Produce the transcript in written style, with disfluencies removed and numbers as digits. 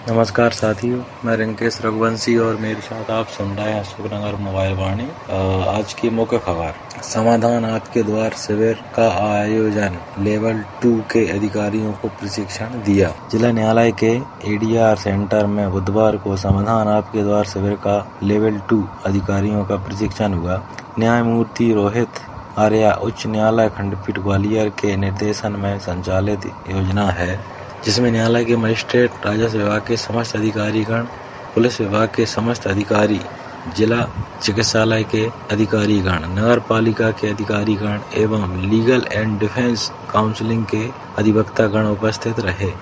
नमस्कार साथियों, मैं रिंकेश रघुवंशी और मेरे साथ आप सुन रहे हैं सुखनगर मोबाइल वाणी। आज की मुख्य खबर, समाधान आपके द्वार शिविर का आयोजन, लेवल 2 के अधिकारियों को प्रशिक्षण दिया। जिला न्यायालय के एडीआर सेंटर में बुधवार को समाधान आपके द्वार शिविर का लेवल 2 अधिकारियों का प्रशिक्षण हुआ। न्यायमूर्ति रोहित आर्या उच्च न्यायालय खंडपीठ ग्वालियर के निर्देशन में संचालित योजना है, जिसमें न्यायालय के मजिस्ट्रेट, राजस्व विभाग के समस्त अधिकारीगण, पुलिस विभाग के समस्त अधिकारी, जिला चिकित्सालय के अधिकारीगण, नगर पालिका के अधिकारीगण एवं लीगल एंड डिफेंस काउंसिलिंग के अधिवक्तागण उपस्थित रहे।